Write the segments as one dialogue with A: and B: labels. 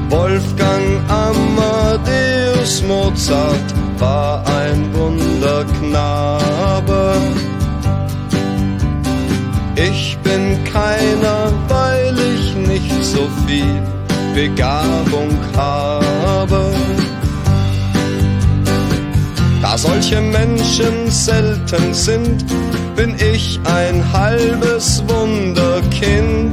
A: Wolfgang Amadeus Mozart war ein Wunderknabe. Ich bin keiner, weil ich nicht so viel Begabung habe. Da solche Menschen selten sind, bin ich ein halbes Wunderkind.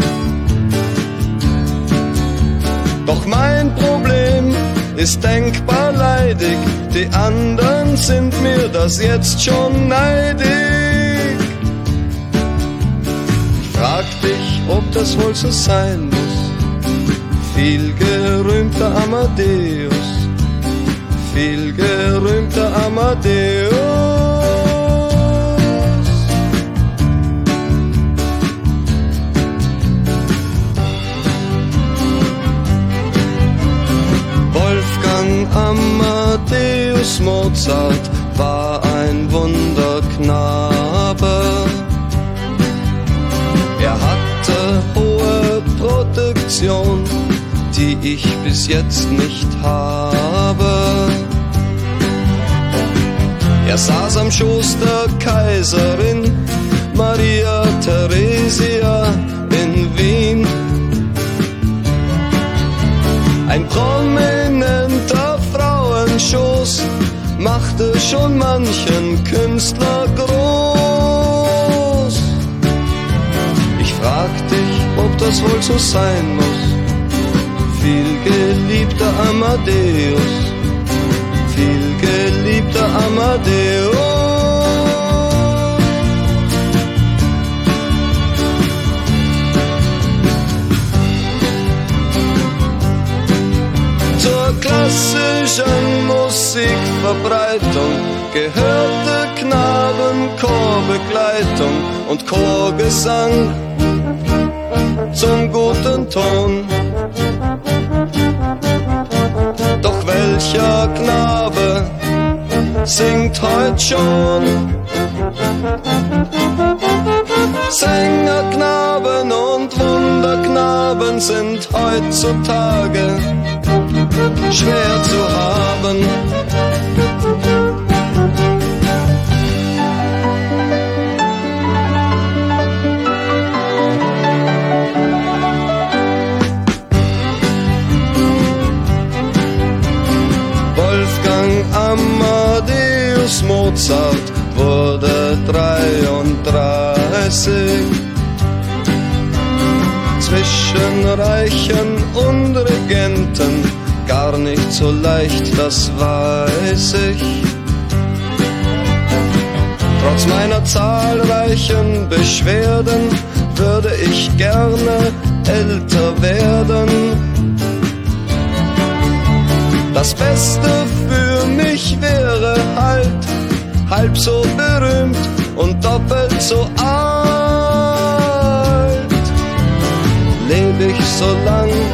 A: Doch mein Problem ist denkbar leidig, die anderen sind mir das jetzt schon neidig. Frag dich, ob das wohl so sein muss, viel gerühmter Amadeus, viel gerühmter Amadeus. Wolfgang Amadeus Mozart war ein Wunderknabe. Er hatte hohe Protektion, die ich bis jetzt nicht habe. Er saß am Schoß der Kaiserin Maria Theresia in Wien. Ein prominenter Frauenschoß machte schon manchen Künstler groß. Ich frag dich, ob das wohl so sein muss, viel geliebter Amadeus, viel geliebter Amadeus. Zur klassischen Musikverbreitung gehörte Knabenchorbegleitung und Chorgesang zum guten Ton. Doch welcher Knabe singt heut schon? Sängerknaben und Wunderknaben sind heutzutage schwer zu haben. Wolfgang Amadeus Mozart wurde 33. Zwischen Reichen und Regenten gar nicht so leicht, das weiß ich. Trotz meiner zahlreichen Beschwerden würde ich gerne älter werden. Das Beste für mich wäre halt halb so berühmt und doppelt so alt. Leb ich so lang